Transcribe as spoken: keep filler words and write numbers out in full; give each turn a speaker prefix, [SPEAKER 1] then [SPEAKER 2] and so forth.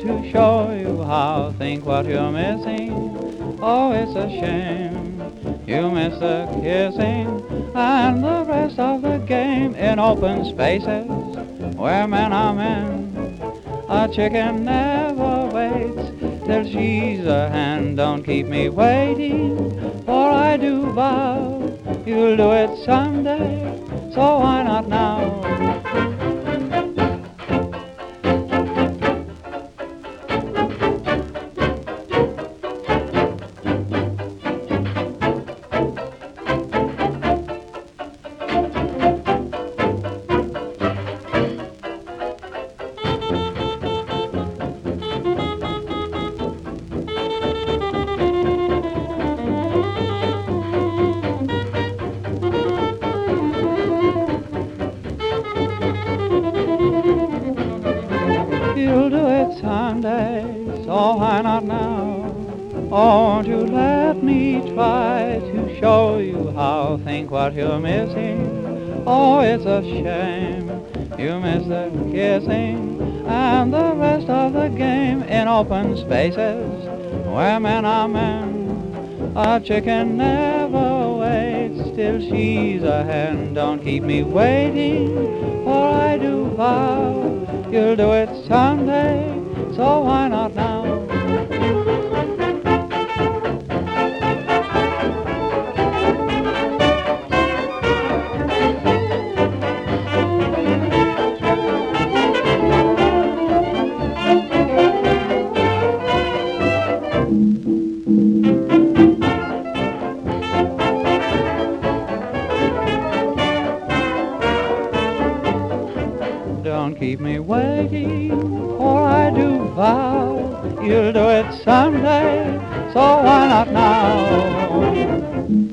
[SPEAKER 1] to show you how. Think what you're missing. Oh, it's a shame. You miss the kissing and the rest of the game in open spaces where men are men. A chicken never waits till she's a hen. Don't keep me waiting, for I do vow you'll do it someday, so why not now? You'll do it someday, so why not now? Oh, won't you let me try to show you how? Think what you're missing. Oh, it's a shame. You miss the kissing and the rest of the game in open spaces where men are men. A chicken never waits till she's a hen. Don't keep me waiting, for I do vow you'll do it someday, so why not now? Don't keep me waiting, for I do vow you'll do it someday, so why not now?